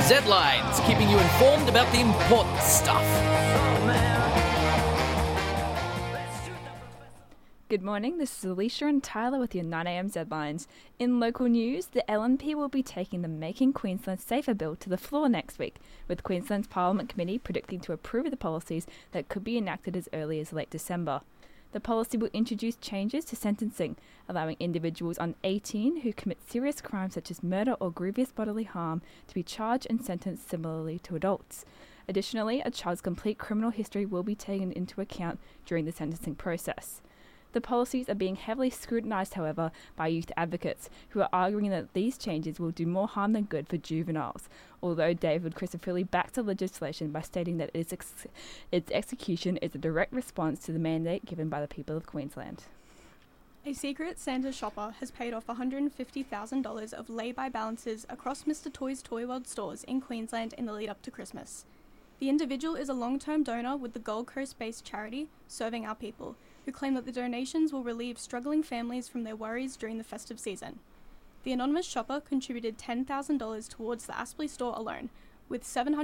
Z-Lines, keeping you informed about the important stuff. Good morning, this is Alicia and Tyler with your 9am Z-Lines. In local news, the LNP will be taking the Making Queensland Safer Bill to the floor next week, with Queensland's Parliament Committee predicting to approve the policies that could be enacted as early as late December. The policy will introduce changes to sentencing, allowing individuals under 18 who commit serious crimes such as murder or grievous bodily harm to be charged and sentenced similarly to adults. Additionally, a child's complete criminal history will be taken into account during the sentencing process. The policies are being heavily scrutinised, however, by youth advocates, who are arguing that these changes will do more harm than good for juveniles, although David Christophilly backed the legislation by stating that its execution is a direct response to the mandate given by the people of Queensland. A secret Santa shopper has paid off $150,000 of lay-by balances across Mr. Toy's Toy World stores in Queensland in the lead-up to Christmas. The individual is a long-term donor with the Gold Coast-based charity Serving Our People, who claim that the donations will relieve struggling families from their worries during the festive season. The anonymous shopper contributed $10,000 towards the Aspley store alone, with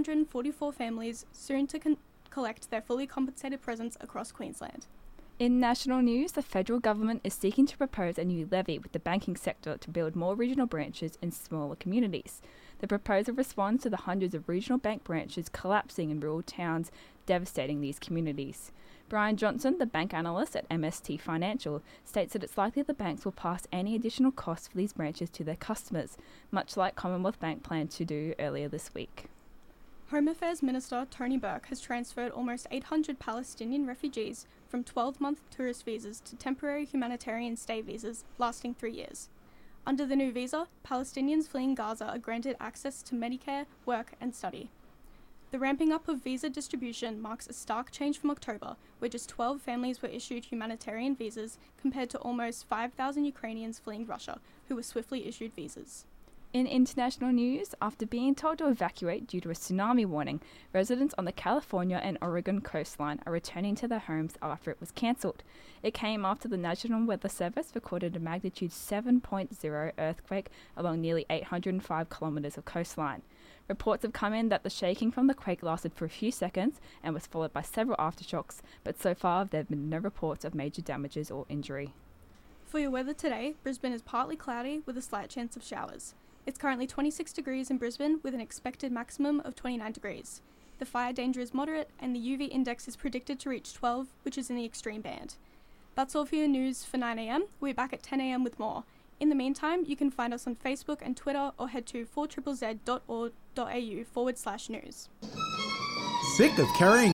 744 families soon to collect their fully compensated presents across Queensland. In national news, the federal government is seeking to propose a new levy with the banking sector to build more regional branches in smaller communities. The proposal responds to the hundreds of regional bank branches collapsing in rural towns, devastating these communities. Brian Johnson, the bank analyst at MST Financial, states that it's likely the banks will pass any additional costs for these branches to their customers, much like Commonwealth Bank planned to do earlier this week. Home Affairs Minister Tony Burke has transferred almost 800 Palestinian refugees from 12-month tourist visas to temporary humanitarian stay visas lasting 3 years. Under the new visa, Palestinians fleeing Gaza are granted access to Medicare, work and study. The ramping up of visa distribution marks a stark change from October, where just 12 families were issued humanitarian visas compared to almost 5,000 Ukrainians fleeing Russia, who were swiftly issued visas. In international news, after being told to evacuate due to a tsunami warning, residents on the California and Oregon coastline are returning to their homes after it was cancelled. It came after the National Weather Service recorded a magnitude 7.0 earthquake along nearly 805 kilometres of coastline. Reports have come in that the shaking from the quake lasted for a few seconds and was followed by several aftershocks, but so far there have been no reports of major damages or injury. For your weather today, Brisbane is partly cloudy with a slight chance of showers. It's currently 26 degrees in Brisbane with an expected maximum of 29 degrees. The fire danger is moderate and the UV index is predicted to reach 12, which is in the extreme band. That's all for your news for 9am. We're back at 10am with more. In the meantime, you can find us on Facebook and Twitter or head to 4ZZZ.org.au/news. Sick of carrying